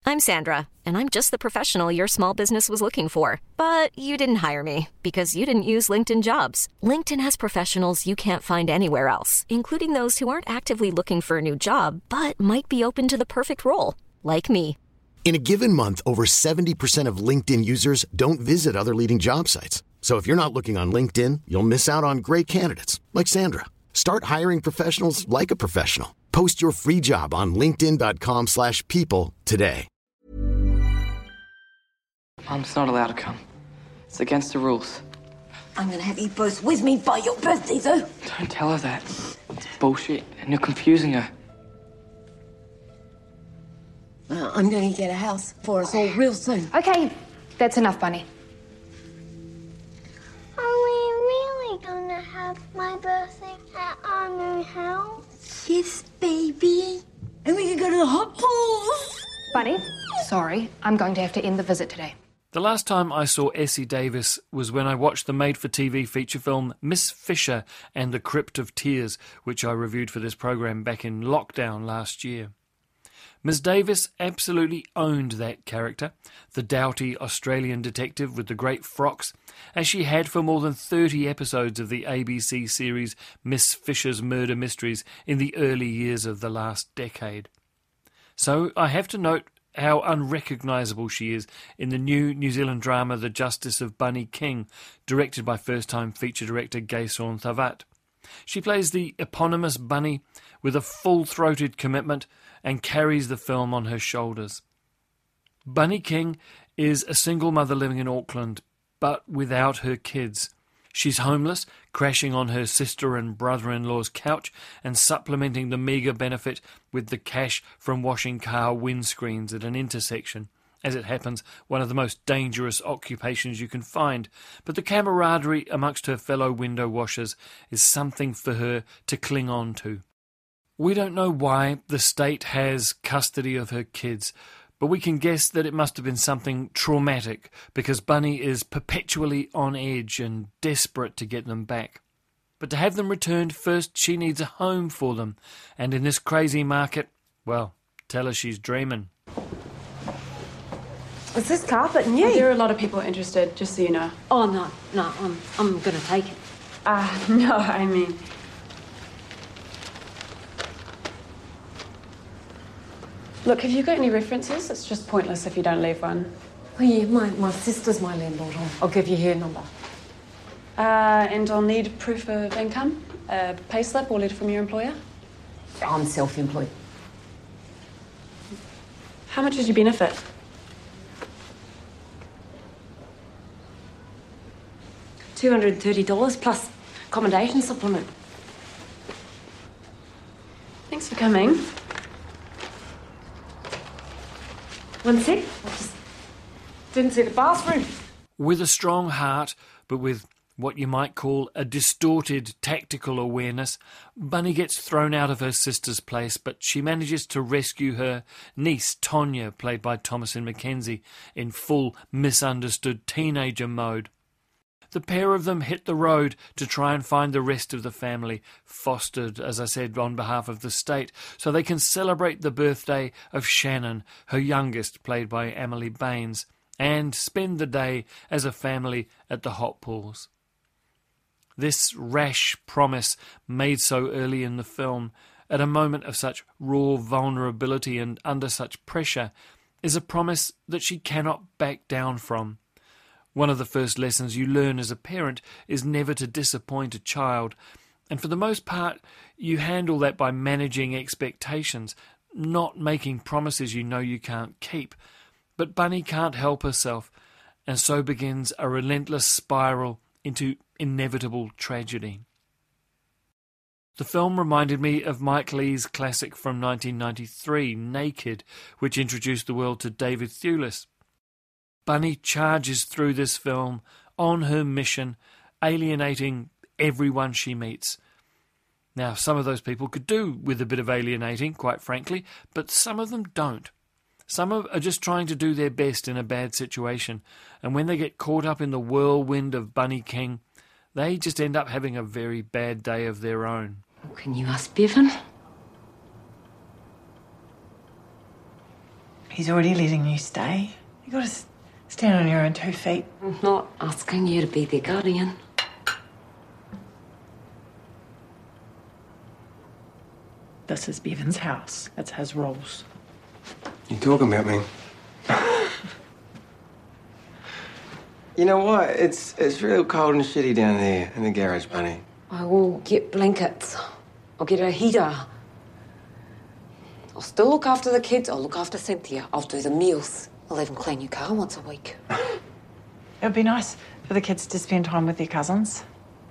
I'm Sandra, and I'm just the professional your small business was looking for. But you didn't hire me because you didn't use LinkedIn Jobs. LinkedIn has professionals you can't find anywhere else, including those who aren't actively looking for a new job, but might be open to the perfect role, like me. In a given month, over 70% of LinkedIn users don't visit other leading job sites. So if you're not looking on LinkedIn, you'll miss out on great candidates like Sandra. Start hiring professionals like a professional. Post your free job on linkedin.com/people today. Mom's not allowed to come. It's against the rules. I'm gonna have you both with me by your birthday, though. Don't tell her that. It's bullshit, and you're confusing her. I'm gonna get a house for us all real soon. Okay, that's enough, Bunny. Are we really gonna have my birthday at our new house? Yes, baby. And we can go to the hot pools. Bunny, sorry, I'm going to have to end the visit today. The last time I saw Essie Davis was when I watched the made-for-TV feature film Miss Fisher and the Crypt of Tears, which I reviewed for this program back in lockdown last year. Ms. Davis absolutely owned that character, the doughty Australian detective with the great frocks, as she had for more than 30 episodes of the ABC series Miss Fisher's Murder Mysteries in the early years of the last decade. So I have to note how unrecognisable she is in the new New Zealand drama The Justice of Bunny King, directed by first-time feature director Gason Thavat. She plays the eponymous Bunny with a full-throated commitment and carries the film on her shoulders. Bunny King is a single mother living in Auckland, but without her kids. She's homeless, crashing on her sister and brother-in-law's couch and supplementing the meagre benefit with the cash from washing car windscreens at an intersection. As it happens, one of the most dangerous occupations you can find, but the camaraderie amongst her fellow window washers is something for her to cling on to. We don't know why the state has custody of her kids, but we can guess that it must have been something traumatic because Bunny is perpetually on edge and desperate to get them back. But to have them returned, first she needs a home for them, and in this crazy market, well, tell her she's dreaming. Is this carpet new? There are a lot of people interested, just so you know. Oh, no, I'm gonna take it. No, I mean... Look, have you got any references? It's just pointless if you don't leave one. Oh, yeah, my sister's my landlord. I'll give you her number. And I'll need proof of income, a payslip or letter from your employer. I'm self-employed. How much is your benefit? $230 plus accommodation supplement. Thanks for coming. One sec. I just didn't see the bathroom. With a strong heart, but with what you might call a distorted tactical awareness, Bunny gets thrown out of her sister's place, but she manages to rescue her niece, Tonya, played by Thomasin McKenzie, in full misunderstood teenager mode. The pair of them hit the road to try and find the rest of the family, fostered, as I said, on behalf of the state, so they can celebrate the birthday of Shannon, her youngest, played by Emily Baines, and spend the day as a family at the hot pools. This rash promise, made so early in the film, at a moment of such raw vulnerability and under such pressure, is a promise that she cannot back down from. One of the first lessons you learn as a parent is never to disappoint a child, and for the most part you handle that by managing expectations, not making promises you know you can't keep. But Bunny can't help herself, and so begins a relentless spiral into inevitable tragedy. The film reminded me of Mike Leigh's classic from 1993, Naked, which introduced the world to David Thewlis. Bunny charges through this film on her mission, alienating everyone she meets. Now, some of those people could do with a bit of alienating, quite frankly, but some of them don't. Some are just trying to do their best in a bad situation, and when they get caught up in the whirlwind of Bunny King, they just end up having a very bad day of their own. Can you ask Bevan? He's already letting you stay. You got to stand on your own 2 feet. I'm not asking you to be their guardian. This is Bevan's house. It's his rules. You talking about me? You know what? It's real cold and shitty down there in the garage, Bunny. I will get blankets. I'll get a heater. I'll still look after the kids. I'll look after Cynthia. I'll do the meals. I'll even clean your car once a week. It would be nice for the kids to spend time with their cousins.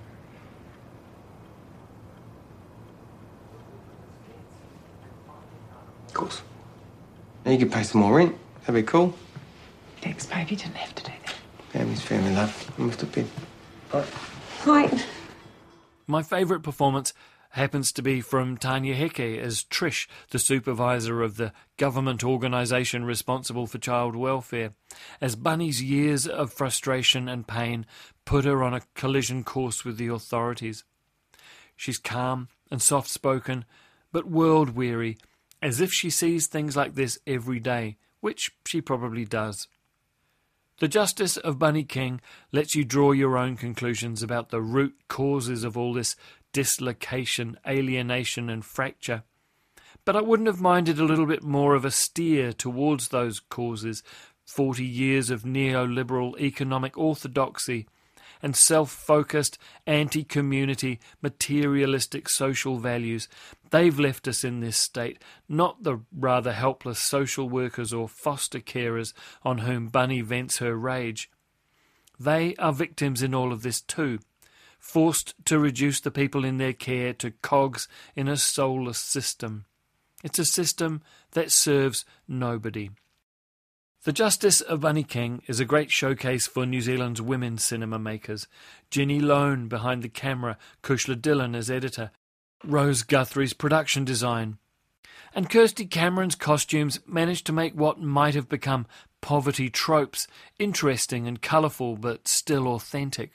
Of course. Now you could pay some more rent. That'd be cool. Thanks, babe. You didn't have to do that. Family's family, love. I'm off to bed. All right. Right. My favourite performance happens to be from Tanya Heke as Trish, the supervisor of the government organisation responsible for child welfare, as Bunny's years of frustration and pain put her on a collision course with the authorities. She's calm and soft-spoken, but world-weary, as if she sees things like this every day, which she probably does. The Justice of Bunny King lets you draw your own conclusions about the root causes of all this dislocation, alienation and fracture. But I wouldn't have minded a little bit more of a steer towards those causes, 40 years of neoliberal economic orthodoxy and self-focused, anti-community, materialistic social values. They've left us in this state, not the rather helpless social workers or foster carers on whom Bunny vents her rage. They are victims in all of this too, forced to reduce the people in their care to cogs in a soulless system. It's a system that serves nobody. The Justice of Bunny King is a great showcase for New Zealand's women cinema makers. Ginny Lone behind the camera, Kushla Dillon as editor, Rose Guthrie's production design. And Kirsty Cameron's costumes managed to make what might have become poverty tropes interesting and colourful but still authentic.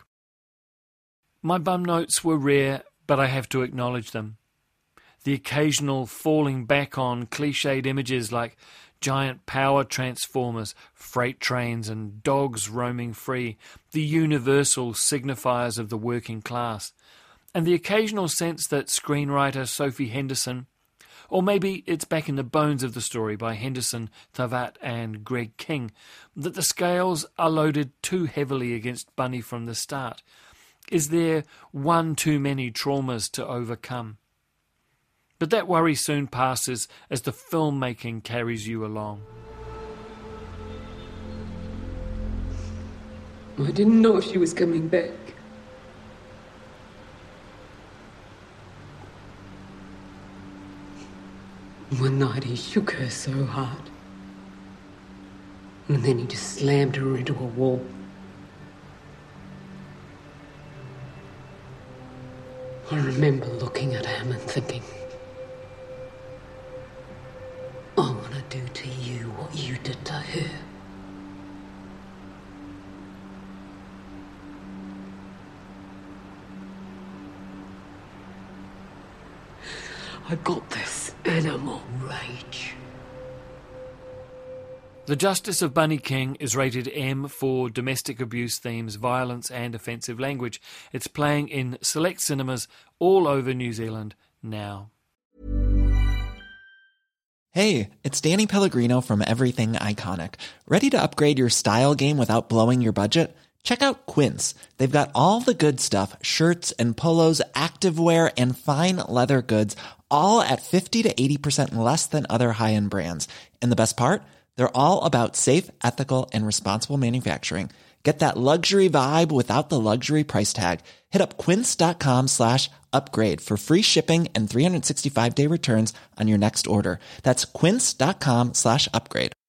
My bum notes were rare, but I have to acknowledge them. The occasional falling back on cliched images like giant power transformers, freight trains and dogs roaming free, the universal signifiers of the working class, and the occasional sense that screenwriter Sophie Henderson, or maybe it's back in the bones of the story by Henderson, Thavat and Greg King, that the scales are loaded too heavily against Bunny from the start. Is there one too many traumas to overcome? But that worry soon passes as the filmmaking carries you along. I didn't know she was coming back. One night he shook her so hard, and then he just slammed her into a wall. I remember looking at him and thinking, I want to do to you what you did to her. I got this animal rage. The Justice of Bunny King is rated M for domestic abuse themes, violence and offensive language. It's playing in select cinemas all over New Zealand now. Hey, it's Danny Pellegrino from Everything Iconic. Ready to upgrade your style game without blowing your budget? Check out Quince. They've got all the good stuff, shirts and polos, activewear and fine leather goods, all at 50 to 80% less than other high-end brands. And the best part? They're all about safe, ethical, and responsible manufacturing. Get that luxury vibe without the luxury price tag. Hit up quince.com/upgrade for free shipping and 365-day returns on your next order. That's quince.com/upgrade.